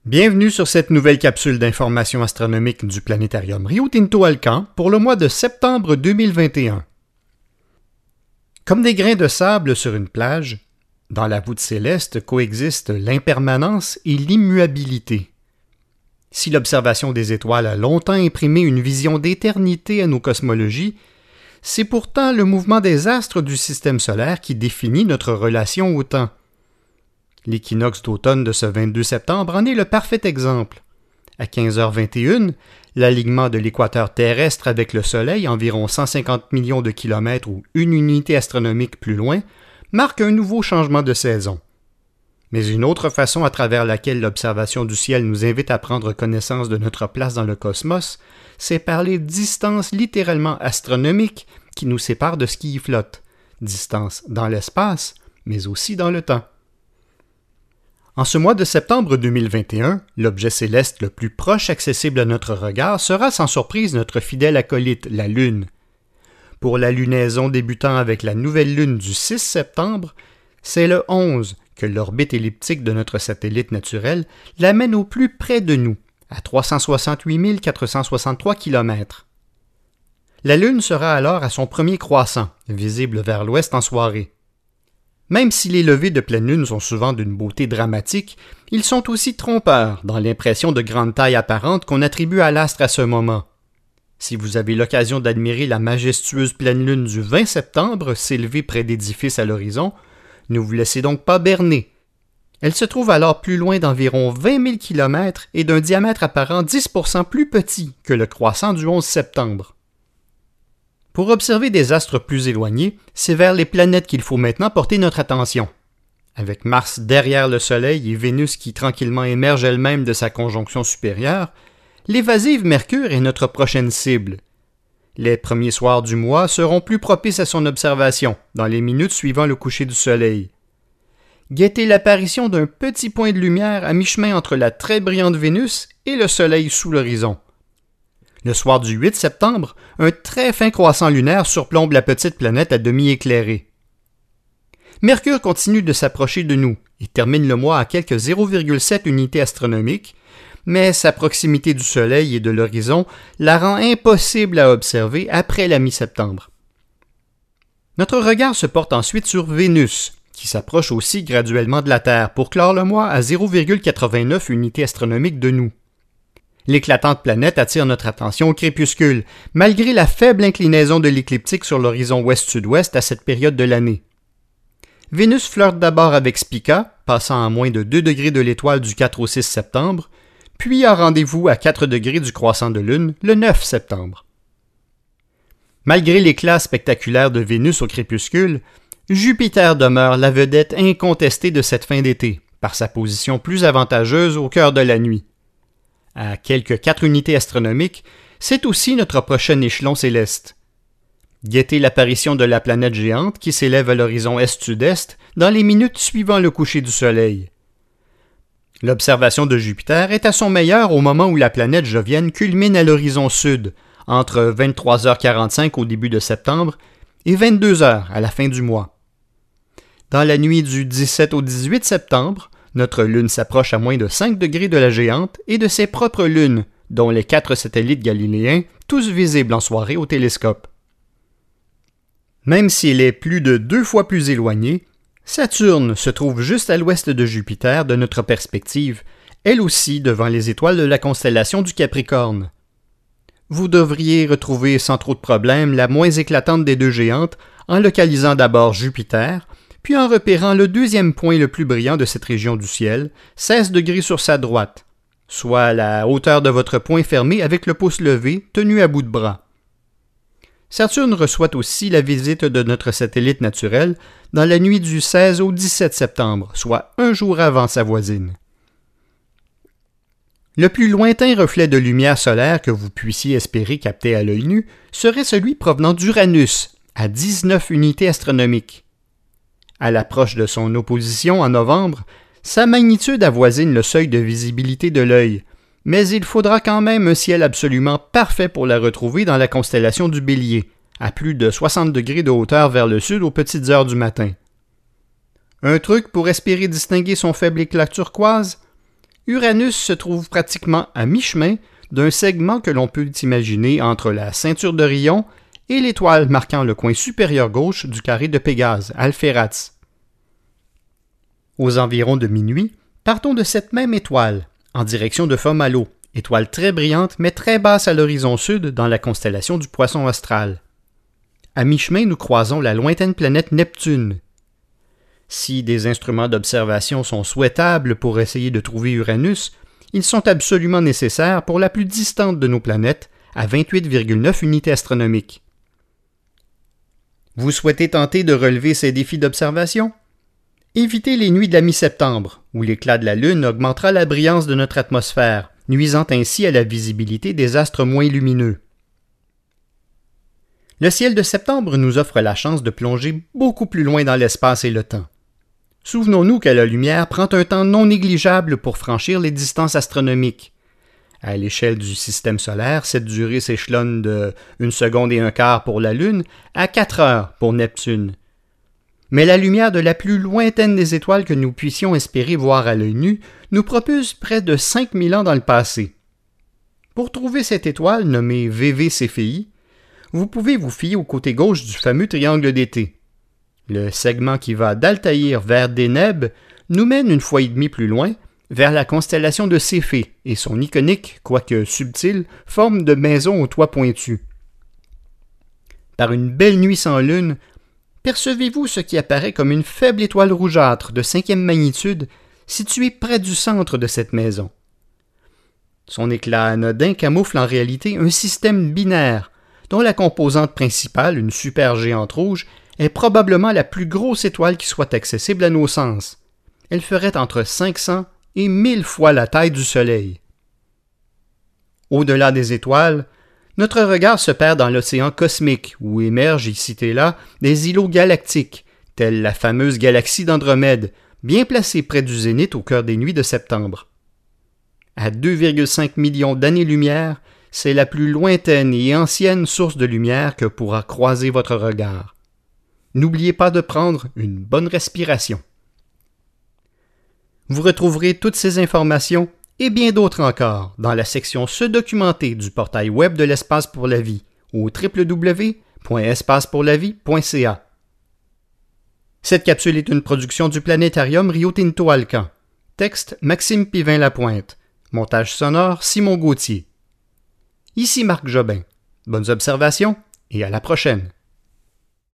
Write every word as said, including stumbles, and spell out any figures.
Bienvenue sur cette nouvelle capsule d'information astronomique du planétarium Rio Tinto Alcan pour le mois de septembre deux mille vingt et un. Comme des grains de sable sur une plage, dans la voûte céleste coexistent l'impermanence et l'immuabilité. Si l'observation des étoiles a longtemps imprimé une vision d'éternité à nos cosmologies, c'est pourtant le mouvement des astres du système solaire qui définit notre relation au temps. L'équinoxe d'automne de ce vingt-deux septembre en est le parfait exemple. À quinze heures vingt et une, l'alignement de l'équateur terrestre avec le Soleil, environ cent cinquante millions de kilomètres ou une unité astronomique plus loin, marque un nouveau changement de saison. Mais une autre façon à travers laquelle l'observation du ciel nous invite à prendre connaissance de notre place dans le cosmos, c'est par les distances littéralement astronomiques qui nous séparent de ce qui y flotte. Distance dans l'espace, mais aussi dans le temps. En ce mois de septembre deux mille vingt et un, l'objet céleste le plus proche accessible à notre regard sera sans surprise notre fidèle acolyte, la Lune. Pour la lunaison débutant avec la nouvelle Lune du six septembre, c'est le onze que l'orbite elliptique de notre satellite naturel l'amène au plus près de nous, à trois cent soixante-huit mille quatre cent soixante-trois kilomètres. La Lune sera alors à son premier croissant, visible vers l'ouest en soirée. Même si les levées de pleine lune sont souvent d'une beauté dramatique, ils sont aussi trompeurs dans l'impression de grande taille apparente qu'on attribue à l'astre à ce moment. Si vous avez l'occasion d'admirer la majestueuse pleine lune du vingt septembre s'élever près d'édifices à l'horizon, ne vous laissez donc pas berner. Elle se trouve alors plus loin d'environ vingt mille kilomètres et d'un diamètre apparent dix pour cent plus petit que le croissant du onze septembre. Pour observer des astres plus éloignés, c'est vers les planètes qu'il faut maintenant porter notre attention. Avec Mars derrière le Soleil et Vénus qui tranquillement émerge elle-même de sa conjonction supérieure, l'évasive Mercure est notre prochaine cible. Les premiers soirs du mois seront plus propices à son observation, dans les minutes suivant le coucher du Soleil. Guettez l'apparition d'un petit point de lumière à mi-chemin entre la très brillante Vénus et le Soleil sous l'horizon. Le soir du huit septembre, un très fin croissant lunaire surplombe la petite planète à demi éclairée. Mercure continue de s'approcher de nous et termine le mois à quelques zéro virgule sept unités astronomiques, mais sa proximité du Soleil et de l'horizon la rend impossible à observer après la mi-septembre. Notre regard se porte ensuite sur Vénus, qui s'approche aussi graduellement de la Terre pour clore le mois à zéro virgule quatre-vingt-neuf unités astronomiques de nous. L'éclatante planète attire notre attention au crépuscule, malgré la faible inclinaison de l'écliptique sur l'horizon ouest-sud-ouest à cette période de l'année. Vénus flirte d'abord avec Spica, passant à moins de deux degrés de l'étoile du quatre au six septembre, puis a rendez-vous à quatre degrés du croissant de Lune le neuf septembre. Malgré l'éclat spectaculaire de Vénus au crépuscule, Jupiter demeure la vedette incontestée de cette fin d'été, par sa position plus avantageuse au cœur de la nuit. À quelques quatre unités astronomiques, c'est aussi notre prochain échelon céleste. Guettez l'apparition de la planète géante qui s'élève à l'horizon est-sud-est dans les minutes suivant le coucher du Soleil. L'observation de Jupiter est à son meilleur au moment où la planète jovienne culmine à l'horizon sud, entre vingt-trois heures quarante-cinq au début de septembre et vingt-deux heures à la fin du mois. Dans la nuit du dix-sept au dix-huit septembre, notre Lune s'approche à moins de cinq degrés de la géante et de ses propres lunes, dont les quatre satellites galiléens, tous visibles en soirée au télescope. Même s'il est plus de deux fois plus éloigné, Saturne se trouve juste à l'ouest de Jupiter de notre perspective, elle aussi devant les étoiles de la constellation du Capricorne. Vous devriez retrouver sans trop de problème la moins éclatante des deux géantes en localisant d'abord Jupiter, puis en repérant le deuxième point le plus brillant de cette région du ciel, seize degrés sur sa droite, soit à la hauteur de votre poing fermé avec le pouce levé, tenu à bout de bras. Saturne reçoit aussi la visite de notre satellite naturel dans la nuit du seize au dix-sept septembre, soit un jour avant sa voisine. Le plus lointain reflet de lumière solaire que vous puissiez espérer capter à l'œil nu serait celui provenant d'Uranus, à dix-neuf unités astronomiques. À l'approche de son opposition en novembre, sa magnitude avoisine le seuil de visibilité de l'œil, mais il faudra quand même un ciel absolument parfait pour la retrouver dans la constellation du Bélier, à plus de soixante degrés de hauteur vers le sud aux petites heures du matin. Un truc pour espérer distinguer son faible éclat turquoise? Uranus se trouve pratiquement à mi-chemin d'un segment que l'on peut imaginer entre la ceinture d'Orion et l'étoile marquant le coin supérieur gauche du carré de Pégase, Alphératz. Aux environs de minuit, partons de cette même étoile, en direction de Fomalhaut, étoile très brillante mais très basse à l'horizon sud dans la constellation du Poisson austral. À mi-chemin, nous croisons la lointaine planète Neptune. Si des instruments d'observation sont souhaitables pour essayer de trouver Uranus, ils sont absolument nécessaires pour la plus distante de nos planètes, à vingt-huit virgule neuf unités astronomiques. Vous souhaitez tenter de relever ces défis d'observation? Évitez les nuits de la mi-septembre, où l'éclat de la Lune augmentera la brillance de notre atmosphère, nuisant ainsi à la visibilité des astres moins lumineux. Le ciel de septembre nous offre la chance de plonger beaucoup plus loin dans l'espace et le temps. Souvenons-nous que la lumière prend un temps non négligeable pour franchir les distances astronomiques. À l'échelle du système solaire, cette durée s'échelonne de une seconde et un quart pour la Lune à quatre heures pour Neptune. Mais la lumière de la plus lointaine des étoiles que nous puissions espérer voir à l'œil nu nous propulse près de cinq mille ans dans le passé. Pour trouver cette étoile nommée V V Céphei, vous pouvez vous fier au côté gauche du fameux triangle d'été. Le segment qui va d'Altaïr vers Deneb nous mène une fois et demie plus loin vers la constellation de Céphée et son iconique, quoique subtile, forme de maison au toit pointu. Par une belle nuit sans lune, percevez-vous ce qui apparaît comme une faible étoile rougeâtre de cinquième magnitude située près du centre de cette maison. Son éclat anodin camoufle en réalité un système binaire dont la composante principale, une supergéante rouge, est probablement la plus grosse étoile qui soit accessible à nos sens. Elle ferait entre cinq cents et mille fois la taille du Soleil. Au-delà des étoiles, notre regard se perd dans l'océan cosmique où émergent ici et là des îlots galactiques, telle la fameuse galaxie d'Andromède, bien placée près du zénith au cœur des nuits de septembre. À deux virgule cinq millions d'années-lumière, c'est la plus lointaine et ancienne source de lumière que pourra croiser votre regard. N'oubliez pas de prendre une bonne respiration. Vous retrouverez toutes ces informations et bien d'autres encore dans la section Se documenter du portail web de l'Espace pour la vie au w w w point espace pour la vie point c a. Cette capsule est une production du planétarium Rio Tinto Alcan. Texte Maxime Pivin-Lapointe. Montage sonore Simon Gauthier. Ici Marc Jobin. Bonnes observations et à la prochaine.